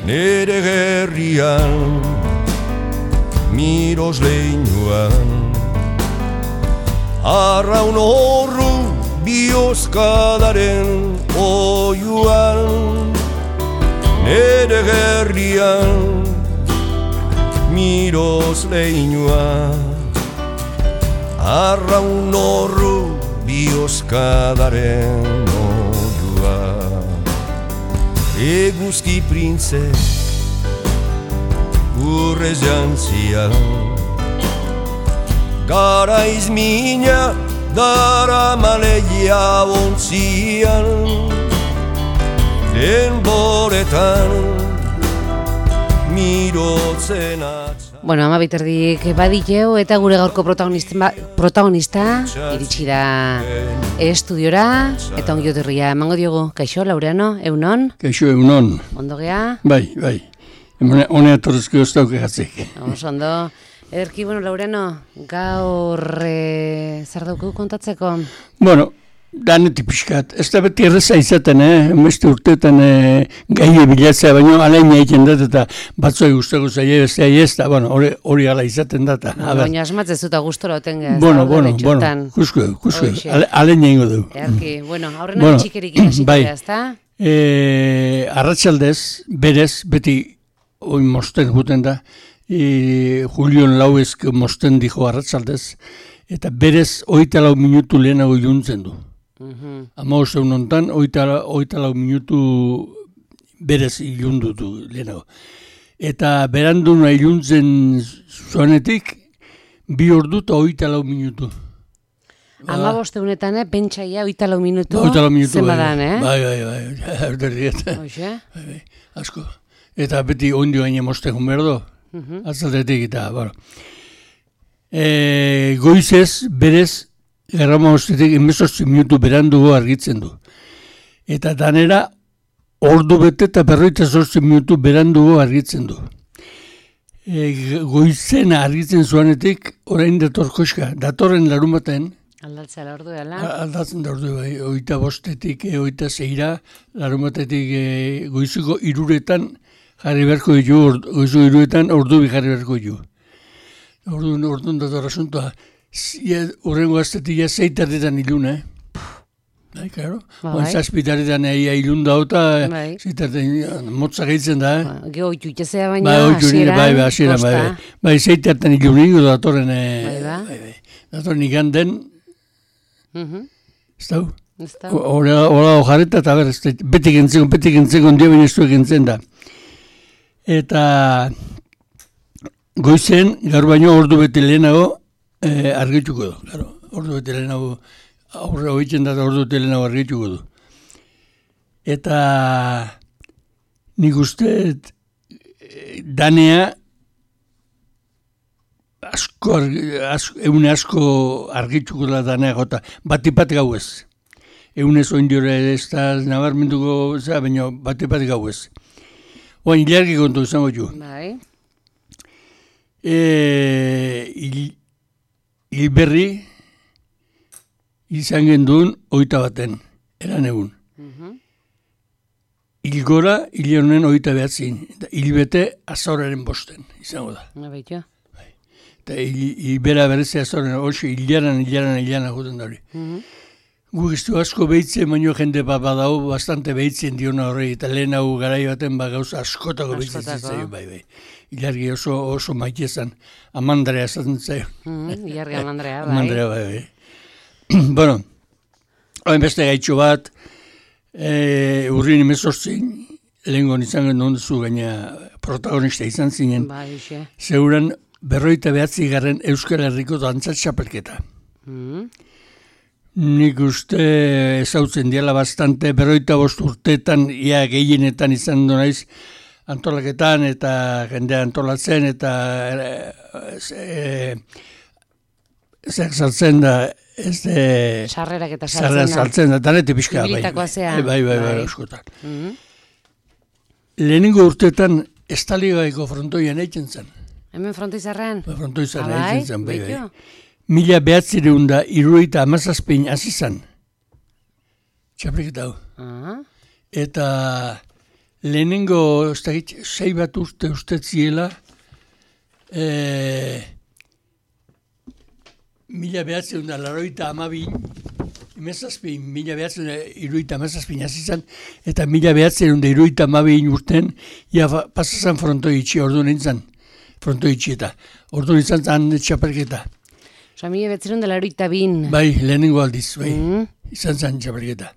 nere gerrian, miros leinuan, arraun horru bihozkadaren oiuan, nere gerrian, miros leinuan, arraun horru bihozkadaren oiuan. Eguzki printze urrez jantzian, garaiz mina dara maleia ontzian, denboretan mirotzen atzan. Bueno, 12:30 baditeu eta gure gaurko protagonista iritsi da estudiora eta ongi etorria emango diogu. Kaixo, Laureano, eunon? Kaixo, eunon. Ondo gea? Bai. Honea torrezko oztauke gatzik. Ondo. Ederki, bueno, Laureano, gaur zer dauku kontatzeko? Bueno, danetik pixkat. Ez da beti erreza izaten, beste urteetan gai bilatzea, baina alaina egiten dut eta batzuei gustako zaie, beste ez da, bueno, hori ala izaten data. Baina asmatzen zuta gustora oten gaz. Bueno, kusko, alaina ingo du. Ederki, bueno, aurrena txikerik irasikoa, ez da? Arratsaldez, berez, beti oin mosten guten da, Julion Lauezk mosten dijo arratsaldez, eta berez 24 minutu lehenago iluntzen du. Amaoz egun ontan, 24 minutu berez ilundu du lehenago. Eta beranduna iluntzen zuanetik, 2 ordu eta 24 minutu. 15 egunetan, pentsaia 24 minutu, zenbadan, Bai, erderdiet. Oixe? Bai, asko. Eta beti ondio gaine mosten berdo. Atzaldetik eta, bueno. Goizez, berez, errama ostetik 18 minutu berandugo argitzen du. Eta danera, ordu bete eta 48 minutu berandugo argitzen du. Goizena argitzen zuanetik, orain datorkoska, datorren larumaten, aldatzen da ordu dela? Aldatzen da ordu, 25-etik, 26-ra, larumatetik goizuko 3-etan, jarri beharko ditu, goizu 3-etan ordu bi jarri beharko ditu. Orduan dator asuntoa, horrengo aztetik 6-tardetan ilun, Bai, claro. Zazpitaretan ilun dauta, 6-tardetan motza gehitzen da, Geo itxuitzea baina, hasieran, Bai, 6-tardetan ilun ingo datorren, datorren iganden, ez dau? Hora ojareta eta betik entzeko, dio benestuek entzen da. Eta goizen, gaur baino ordu bete lehenago argituko du. Claro, ordu bete lehenago, aurre hoitzen da ordu bete lehenago argituko du. Eta nik uste danea eune asko argituko da danea gota, batipat gauez. Eunez oindiora ez da nabarmenduko, baina batipat gauez. Oain ilargi kontu izango ju. Bai. Hilberri izan genduen 21, eran egun. Hilgora, hileonen 29, hilbete azoraren 5 izango da. Baitu. Eta hilbera berezi azoraren, hoxe hilaran juten da hori. Guk iztu asko behitzen, baino jende badau, bastante behitzen diona horrei, eta lehen hau garai baten gauza askotako behitzen zitzaion, bai. Ilargi oso maitezan, Amandrea esaten zaio. Ilargi Amandrea, bai. Amandrea, bai. Bueno, hain beste gaitxo bat, urrin 18, lehenko izan gendun duzu, gaina protagonista izan zinen, zeuran 49. Euskal Herriko dantza txapelketa. Nik uste ezautzen diala bastante, 45 urteetan, ia gehienetan izan du naiz, antolaketan eta jendea antolatzen eta zer saltzen da, sarrerak eta saltzen da, danete pixka. Bai, askotan. Lehenengo urteetan Estaligaiko frontoian eitzen zen. Hemen frontoizarrean? Frontoizarrean eitzen zen, bai. 1977 hasi zen. Txapelketa hau. Eta lehenengo, ez dakit, 6 bat urte ustetziela, 1982, mila behatzen eta 1982 urten, pasazan frontoi itxi, ordu nintzen, frontoi itxi eta, ordu nintzen zan txapelketa. Osa, 1982. Bai, lehenengo aldiz, bai, izan zan txapelketa.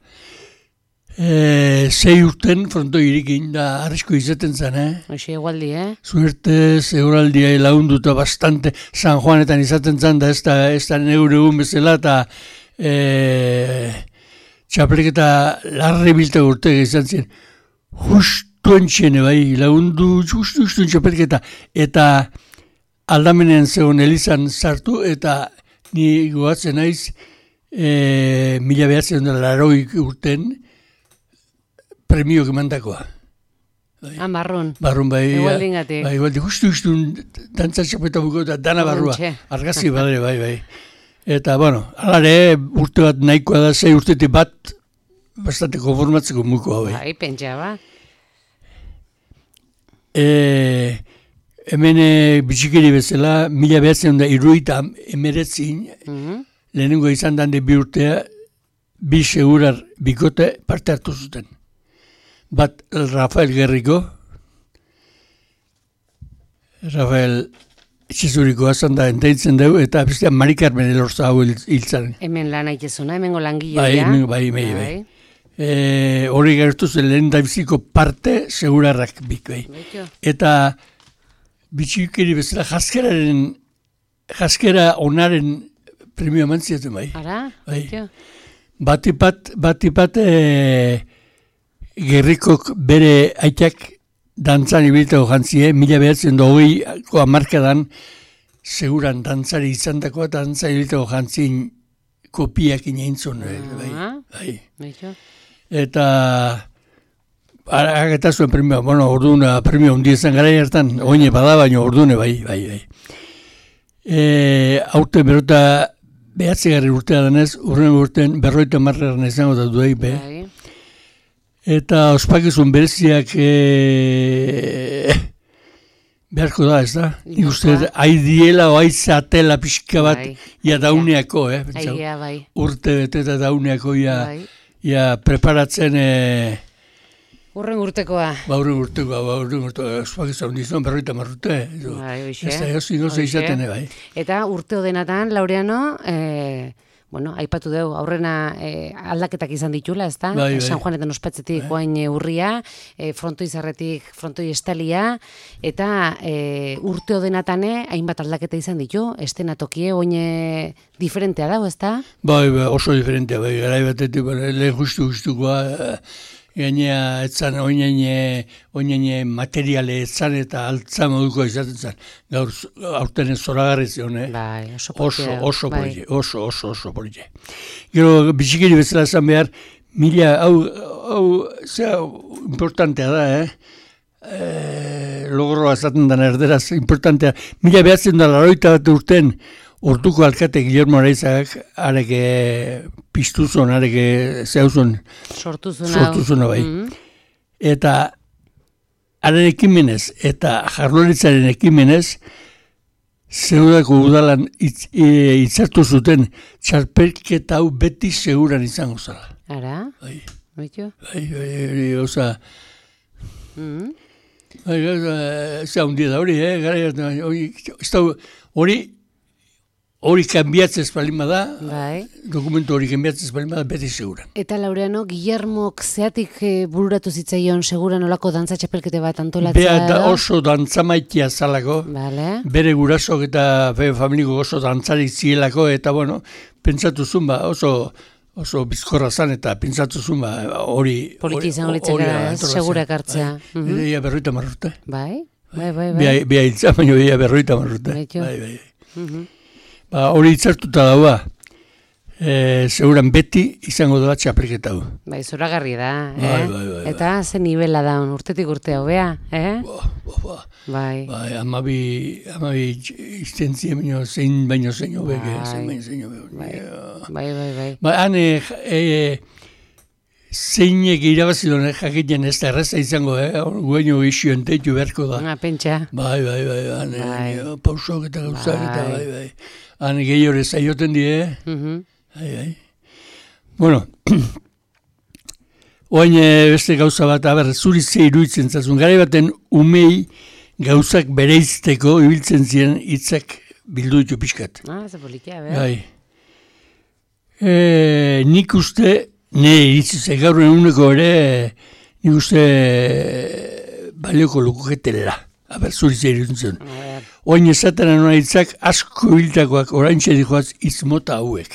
6 urten frontoi irikin, da arrisko izaten zen, Oxe, egualdi, Suertez, euraldia launduta bastante, San Juanetan izaten zen, da ez da neure egun bezala, eta txapelketa larri bilte urte izan zen. Justu entxene, bai, lagundu, justu txapelketa, eta aldamenean zegoen Elizan sartu, eta ni goatzen naiz, 1980 urten, premio emandakoa. Marrun. Barrun, bai. Egualdingatik. Bai, egualdi, justu, dantza txapeta buko eta dana barrua. Argazi badere, bai. Eta, bueno, alare, urte bat nahikoa da, 6 urtetik bat, bastante konformatzeko mukoa, bai. Bai, pentsa, ba. Hemen bitxikeri bezala, 1979 lehenengo izan dande 2 urtea, 2 segurar bikote parte hartu zuten. Bat Rafael Gerriko, Rafael Etxezuriko azan da enteintzen dugu, eta bestean Mari Carmen Elorza hau hiltzaren. Hemen lan aitezuna, hemengo langileia. Bai. Hori gertu zen lehen da biziko parte segurarrak bik, bai. Eta bitxikeri bezala jaskera onaren premio amantziatzen, bai. Ara? Bai. Batipat Gerrikok bere aitak dantzan ibiltako jantzie, 1920ko hamarkadan seguran dantzari izandako eta dantzari ibiltako jantzien kopiak ineintzun. Bai. Eta ageta zuen premio, orduna premio hundi ezan gara hartan, oine bada baino ordune, bai. Aurte berota behatzegarri urtea denez, urren urten 50 izango da duei, bai. Eta ospakizun bereziak beharko da, ez da? Nik uste, aidiela o aizatela pixka bat, ia dauneako, bai. Urte bete eta dauneako, ia preparatzen... Urren urtekoa. Urren urtekoa, ospakizun dizuen 50 urte. Ez da, goza izaten, bai. Eta urte odenatan, Laureano... aipatu dugu, aurrena aldaketak izan ditula, ez da? Bai. San Juanetan ospatzetik oain urria, frontoi zarretik frontoi estalia, eta urte odenatane hainbat aldaketa izan ditu, estenatokie oine diferentea dago, ez da? Bai, oso diferentea, bai, garai batetik, lehen justukoa, gainea etzan oinene materiale etzan eta altza moduko izaten zen. Gaur aurten zoragarri zion, Bai, oso polite. Gero, bitxikeri bezala esan behar, hau, importantea da, logoroa esaten den erderaz, importantea, 1980 urten, Hortuko alkate Guillermo Araizagak areke piztuzon, areke zehauzun sortuzuna bai. Eta haren ekimenez eta Jaurlaritzaren ekimenez zeudako udalan itzartu zuten txarpelketa hau beti seguran izango zala. Ara? Bai. Baito? Bai, gauza... Eza hundia da hori, hori kanbiatzez balin bada, dokumentu hori kanbiatzez balin bada, beti seguran. Eta Laureano, Guillermok zeatik bururatu zitzaion seguran olako dantza txapelkete bat antolatzea? Bea oso dantzamaitia zalako, bere gurasok eta familiko oso dantzari zielako, eta pentsatu zuen oso bizkorra zan, eta pentsatu zuen hori... Politi izango litzeka, segurak hartzea. Ia 50 urte. Bai. Bia hiltza, baina ia 50 urte. Bai. Hori itzartuta daua, seguran beti izango da txapelketa du. Bai, zoragarri da, Eta ze nivela da, urtetik urte hobea, Bai. Amabi iztentzia baino zein hobek, Bai. Han zeinek irabazidon jakiten ez da erraza izango, guaino isuen teitu beharko da. Pentsa. Bai, pausok eta gauzak eta bai. Han gehiore zaioten die, bai. Bueno, oain beste gauza bat, zuri ze iruditzen zazun, gara baten umei gauzak bereizteko ibiltzen ziren hitzak bildu ditu pixkat. Ez politia, bai. Nik uste, iritzizek gaur eguneko ere, nik uste balioko lukuketela. Zuri ze iruditzen. Oain esaten anona hitzak asko biltakoak orain txedikoaz izmota hauek.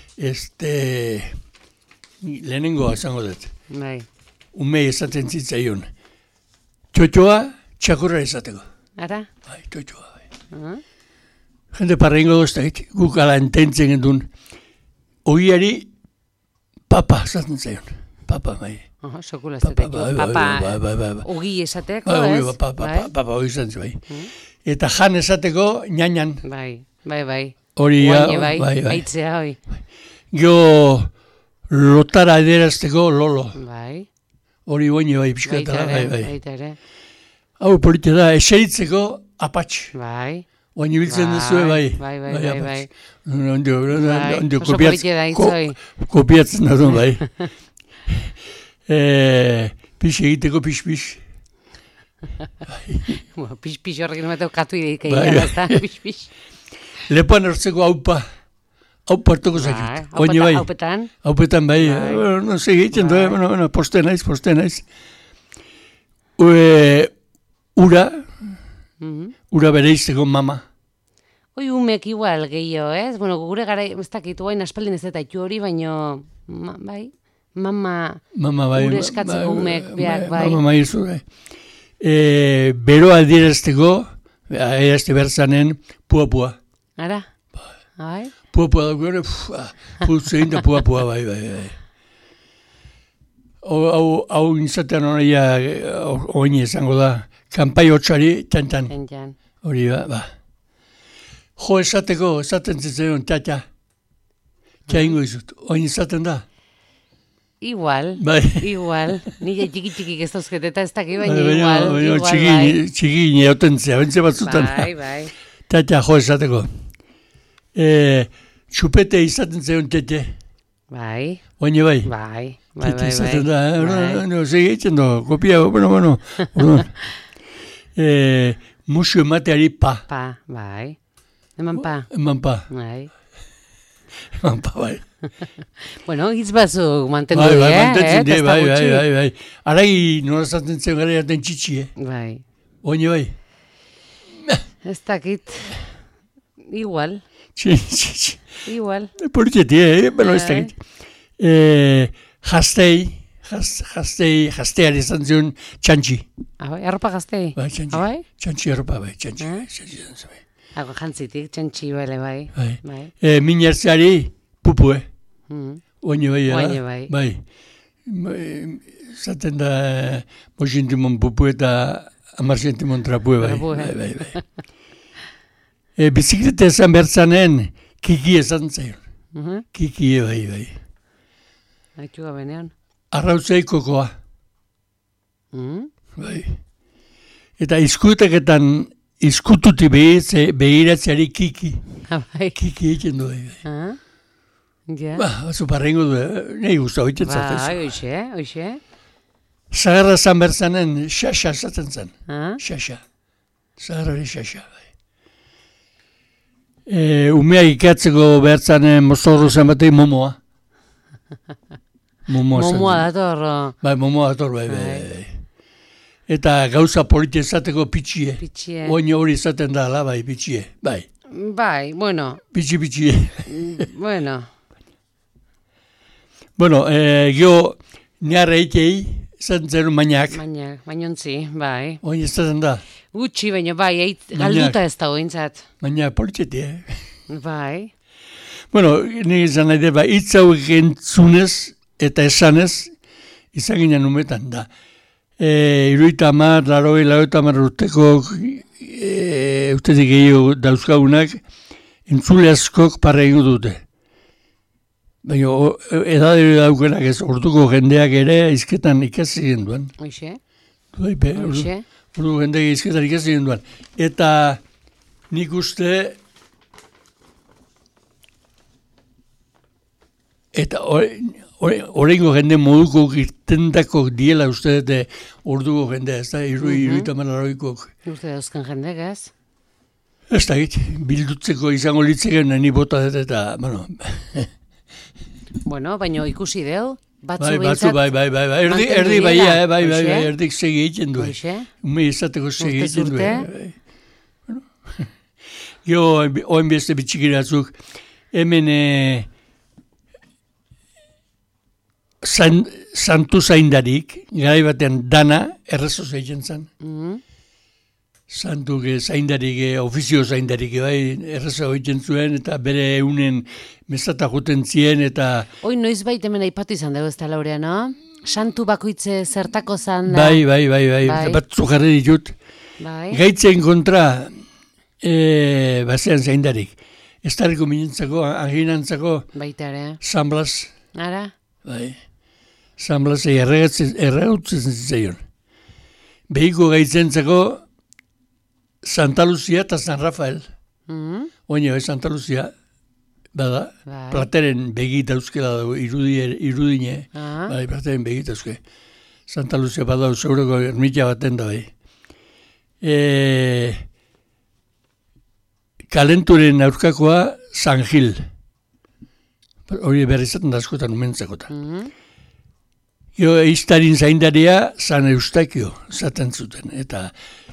Lehenengoa esango dut. Bai. Umei esaten zitzaion. Txotxoa, txakurra esateko. Ara? Bai, txotxoa, bai. Jende parra ingo doztak, guk ala ententzen gendun. Ogiari, papa esaten zaion. Papa, bai. Sokula esatek. Papa, ogi esateko, ez? Papa, ogi esaten bai. Eta jan esateko, ñañan. Bai. Hori, bai. Aitzea, hoi. Gio lotara ederazteko lolo. Bai. Hori oine bai, pixkatara, bai. Baita ere. Hau politia da, eseritzeko apatx. Bai. Oine biltzen duzue, bai. Bai. Ondio Oso politia da itzoi. Kopiatzen da duen, bai. Pix egiteko pix. Pix horrekin mateo katu ideik egin, ez da, pix. Lepan hortzeko haupa. Haupa hartuko zakit. Oine bai. Haupetan? Haupetan, bai. No se egiten, poste naiz. Ura bereizteko mama. Hoi umek igual gehiago, ez? Bueno, gure gara, ez dakit, guain aspaldin ez eta itxu hori, baino, bai? Mama bai. Ure eskatzeko umek, biak, bai. Mama bai, zure. Beroa dirazteko, erazte bertzanen, pua. Ara? Bai? Pua dago, putzein da pua, bai. Hau inzatean honaia, oin izango da, kanpai hotxari, txantan. Hori ba. Jo esaten zitzaion, txatxa. Txaingo izut, oin izaten da. Igual. Nire txiki ez dauzket, eta ez daki baina igual. Txiki neotentzea, bentze batzutan. Bai. Txatxa, jo esateko. Txupete izaten zion tete. Bai. Oine bai. Bai. Tete izaten da. Segitzen do, kopia, bueno. Musu emateari pa. Pa, bai. Eman pa. Bai. Eman pa, bai. Bueno, hitz batzuk mantendu bai, mantentzen die, bai. Arai nola zaten zen gara jaten txitsi, Bai. Oine bai. Ez dakit. Igual. Igual. Politxeti, bueno, ez dakit. Jazteari izan zion txantxi. Arropa gaztei? Bai, txantxi. Txantxi arropa, bai, txantxi. Hago jantzitik, txantxi bale, bai. Minertzeari pupu, Oine bai. Bai. Zaten da, 5 centimon pupu eta 10 centimon trapue, bai. Bizikleta esan bertzanen, kiki esan zaion. Kiki, bai. Haitxuga benean. Arrautzei kokoa. Bai. Eta izkuteketan, izkututi behiratzeari kiki. Bai. Kiki egiten du, bai. Ja. Zuparrengo du, nahi guztu hau egiten zatez. Bai, oixe. Zagarra esan bertzanen, xaxa esaten zen. Xaxa. Zagarra hori xaxa, bai. Umea ikatzeko bertzanen mozorro zen batei momoa. Momoa dator. Bai, momoa dator, bai. Eta gauza politia esateko pitxie. Oin hori esaten da, bai, pitxie. Bai, bueno. Pitxie. Bueno. Bueno, gio niarra eitei, esaten zer mainak. Mainontzi, bai. Oin esaten da. Gutxi, baina bai, galduta ez da ointzat. Baina politxeti, Bai. Bueno, nire izan nahi dut, hitz hauek entzunez eta esanez, izan ginen umetan da. 70 urteko ustetik gehiago dauzkagunak, entzule askok parra egingo dute. Baina edadero daukenak ez orduko jendeak ere hizketan ikasi genduen. Hoxe. Hoxe. Orduko jendeak hizketan ikasi genduen. Eta nik uste eta horrengo jende moduko irtendako diela uste dute orduko jendea, ez da, iruitamarroikok. Uste dauzkan jendeak, ez? Ez da, bildutzeko izango litzeken ni bota dut eta, bueno... Bueno, baina ikusi deu, batzu erdi erdik segi egiten du. Ume izateko segi egiten du. Jo, oen beste bitxikiratzuk, hemen santu zaindarik, garai batean dana errezoz egiten zen. Santuk zaindarik, ofizio zaindarik, errezo egiten zuen, eta bere eunen mesata juten zien, eta... Hoi, noiz baita hemen aipatu izan dugu ez da, Laurea, no? Santu bakoitze zertako zan da? Bai, batzu jarri ditut. Gaitzen kontra, bazean zaindarik. Estarriko minentzako, aginantzako... Baita ere. San Blas. Ara? Bai. San Blas erregutzen zitzaion. Behiko gaitzentzako... Santa Lucia eta San Rafael. Oina, Santa Lucia, bada, Plateren begit dauzkela dago, irudine, Plateren begit dauzke. Santa Lucia bada, zeureko ermitia baten da bai. Kalenturen aurkakoa San Gil. Hori berrizaten da askotan umentzakota. Iztarin zaindaria San Eustakio zaten zuten, eta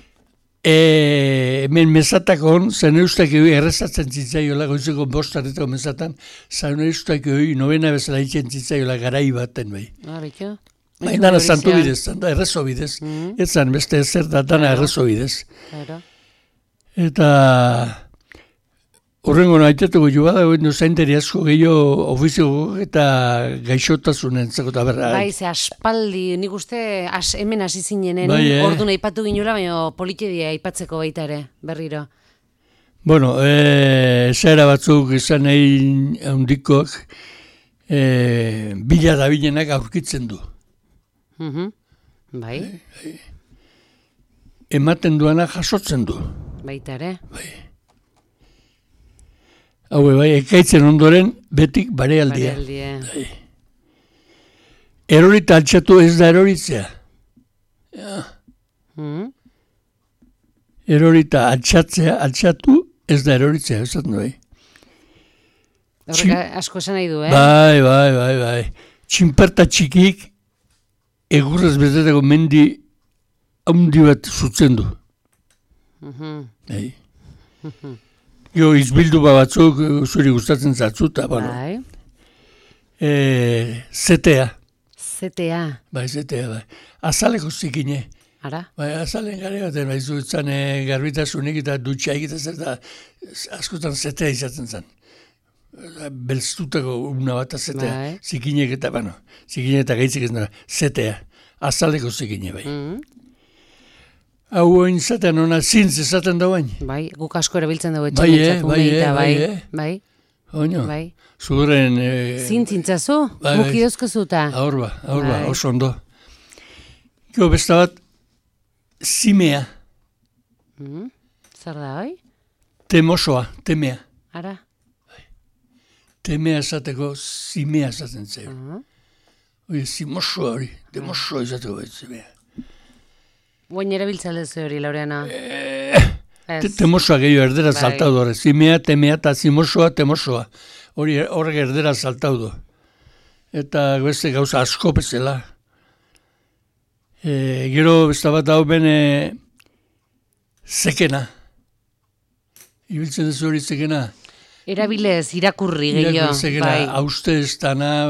hemen mesatakon, San Eustakio errezatzen zitzaiola, goizeko bostaretako mesatan, San Eustakio novena bezala itzen zitzaiola garai baten bai. Baina santu bidez, errezo bidez. Ez zan, beste ezer da dana errezo bidez. Eta horrengo naitetuko jo bada, zainteri asko gehiago ofizio eta gaixotasunen zeko eta berra. Bai, ze aspaldi, nik uste hemen hasi zinenen, ordu aipatu ginula, baina politidia aipatzeko baita ere, berriro. Bueno, zera batzuk izan nahi handikoak, bila da bilenak aurkitzen du. Bai. Ematen duana jasotzen du. Baita ere. Bai. Hau ekaitzen ondoren betik barealdia. Erorita altxatu ez da eroritzea. Erorita altxatu ez da eroritzea, ez da bai. Horrek asko esan nahi du, Bai. Txinparta txikik egurrez betetako mendi haundi bat zutzen du. Bai. Jo, izbildu batzuk zuri gustatzen zatzuta, bueno. Zetea. Zetea. Bai, zetea, bai. Azaleko zikine. Ara? Bai, azalen gare baten, bai, zuetzan garbitasunik eta dutxaik eta zer da, askotan zetea izaten zen. Belztutako una bat zetea. Zikinek eta, bueno, zikinek eta gaitzik ez nara, zetea. Azaleko zikine, bai. Hau oin zaten ona zintz ezaten da bain. Bai, guk asko erabiltzen dugu etxenetzat uneita, bai. Oino, zuren... Zintzintzazu, mukidozkozuta. Aurba, oso ondo. Gio, besta bat, zimea. Zer da, bai? Temosoa, temea. Ara? Temea esateko, zimea esaten zaio. Oie, zimosoa hori, temosoa esateko bai, zimea. Guain erabiltzaldezu hori, Laureana. Temosoa gehiago erdera saltaudu hori. Zimea, temea eta zimosoa, temosoa. Horrek erdera saltaudu. Eta beste gauza asko bezala. Gero besta bat hau bene zekena. Ibiltzen dezu hori zekena. Erabilez, irakurri gehiago. Bai. Hauste ez dana,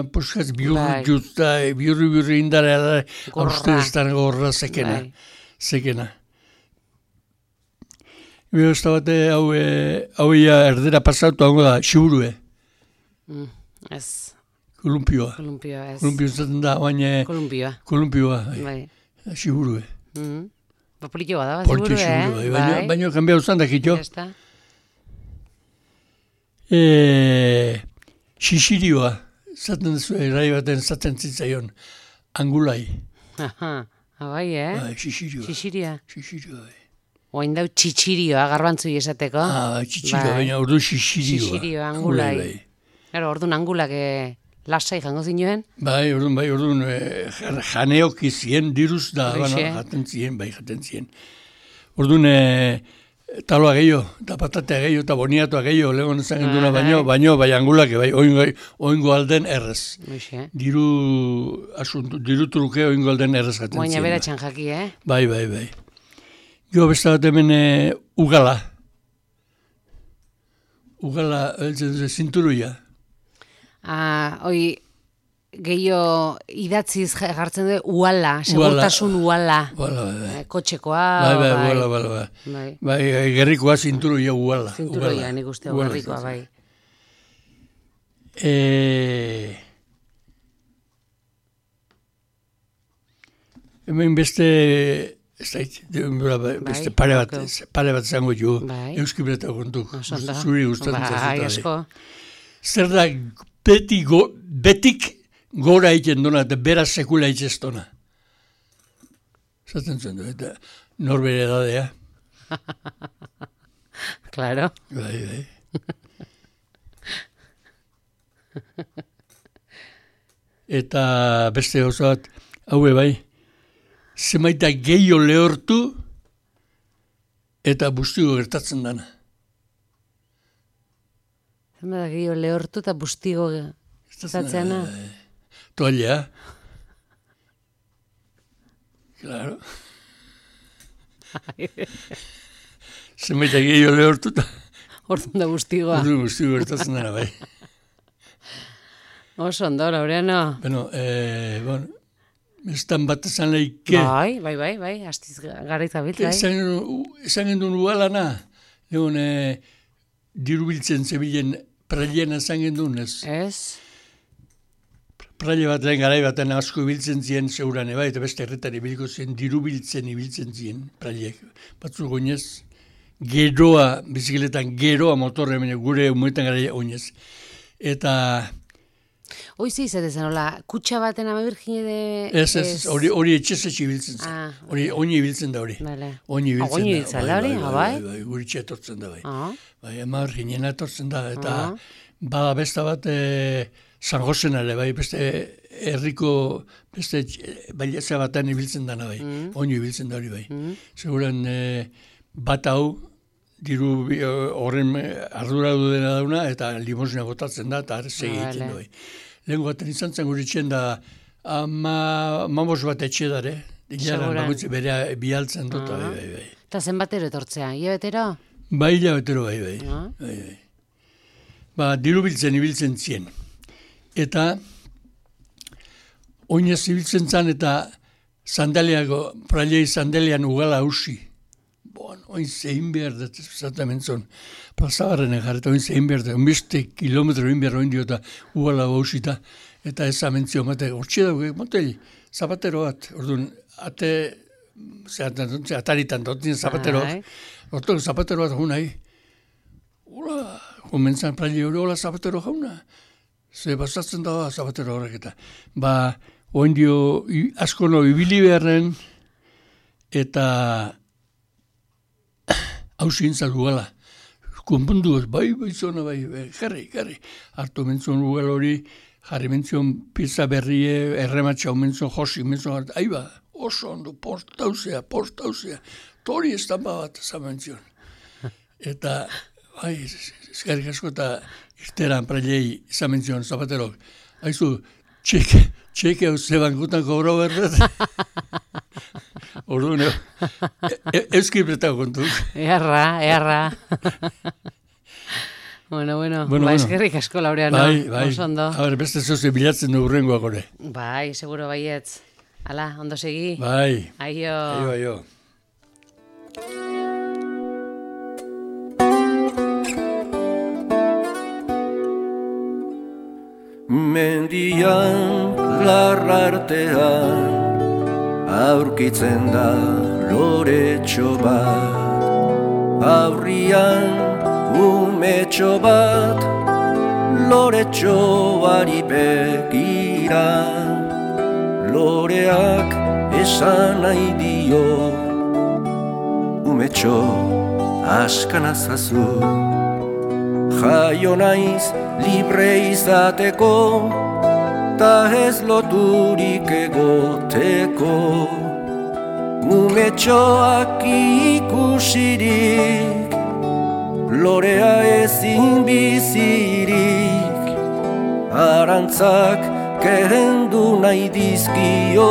biurri indara da, hauste ez dana gorra zekena. Zekena. Bero ez da bate, hau erdera pasautu hau da, xiburue. Ez. Kolumpioa. Ez. Kolumpioa zaten da, baina... Kolumpioa. Bai. Xiburue. Politxoa da, xiburue, Baina kanbia uzan da kitxo. Xixirioa. zaten duzu, erai baten zaten zitzaion, angulai. Aha, bai, Bai, xixirioa. Xixiria. Xixirioa, bai. Oain dau txitxirioa, garbantzui esateko. Txitxirioa, baina ordu xixirioa. Xixirioa, angulai. Claro, orduan angulak lasai jango zinuen. Bai, orduan, janeok izien, diruz da, jaten zien. Orduan, taloa gehiago, eta patatea gehiago, eta boniatoa gehiago, legon ezan genduna baino, bai angulak, bai, oingo alden errez. Diru truke oingo alden errez jaten zien. Baina beratxan jaki, Bai. Gio beste bat hemen ugala. Ugala, zinturuia. Hoi, gehiago idatziz jartzen du, uala, segurtasun uala. Kotxekoa. Bai. Bai, gerrikoa zinturuia uala. Zinturuia, nik uste gerrikoa, bai. Hemen beste... beste pare bat zango jo, euskibreta kontuk, zuri gustatzen zazuta. Zer da, betik gora egiten duna, eta bera sekula egiten zaten zen du, eta norbere edadea. Claro. Bai. Eta beste oso bat, haue bai, zemaita gehiago lehortu eta bustigo gertatzen dana. Zemaita gehiago lehortu eta bustigo gertatzen dana. Toalla. Claro. Zemaita gehiago lehortu eta... Orduan da bustigoa. Orduan bustigo gertatzen dana, bai. Oso ondo, Laureano. Bueno, estan bat esan leike. Bai, astiz garritza bilt, bai. Esan gendun ualana, egon dirubiltzen zebilen prailien esan gendun, ez? Ez? Praile bat lehen garai baten asko ibiltzen zien zeurane, bai, eta beste herretan ibiliko zen dirubiltzen ibiltzen zien praileek. Batzu goinez, geroa, bizikletan geroa motorre, gure umuetan gara oinez. Eta... Hoize izatezen, hola, kutsa baten ama birgine de... Ez, hori etxezetxe ibiltzen zen. Oini ibiltzen da hori. Oini ibiltzen da hori, bai? Bai, guritxe etortzen da, bai. Bai, ama birginena etortzen da, eta bada besta bat San Josenale, bai, beste herriko, beste bailazia batean ibiltzen dana, bai. Oini ibiltzen da hori, bai. Seguran bat hau, diru horren ardura dudena dauna, eta limosina botatzen da, eta segi egiten da, bai. Lehenko baten izan zen guritxen da, mamos bat etxe dare, dilaran bagutze bere bialtzen dut, bai. Eta zenbatero etortzea, hilabetero? Bai, hilabetero, bai. Ba, diru ibiltzen zien. Eta, oinez ibiltzen zen eta prailei sandalian ugala hausi. Oin zein behar dut, zatamentzon, plazabarren egarreta, oin zein behar dut, beste kilometro egin behar oin diota ugala hausita, eta ez amentzio, hortxe dago, motel, zapatero bat, orduan, ataritan dotin zapateroak, orduan zapatero bat jauna, hola, komentzan praile hori, hola zapatero jauna, ze bastatzen da zapatero horrek eta, ba, oin dio, asko no, ibili beharren, eta, hausin zalugala. Konpundu ez, bai, zona, bai, jarri. Hartu mentzon lugal hori, jarri mentzon pizza berrie, errematxa mentzon, josi mentzon, aiba, oso ondo, postauzea, tori estampa bat, zamenzion. Eta, bai, eskerrik asko eta irteran prailei zamenzion, zapaterok. Haizu, txeke hau zebankutan kobro berret. Orduan, euskibreta kontuk. Earra. Bueno, eskerrik asko, Laureano. Bai. A ber, beste zoze bilatzen du urrengoa gore. Bai, seguro baietz. Hala, ondo segi? Bai. Aio. Mendian, larrartean, aurkitzen da loretxo bat, aurrian umetxo bat, loretxoari begira, loreak esan nahi dio, umetxo askanazazu, jaio naiz libre izateko, ta ez loturik egoteko, umetxoak ikusirik, lorea ezin bizirik, arantzak kendu nahi dizkio,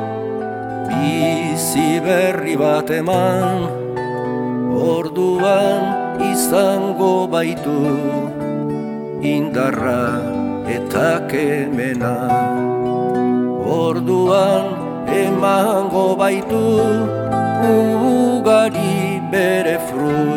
bizi berri bat eman, orduan izango baitu, indarra eta kemena. Orduan emango baitu, ugari bere fruitua.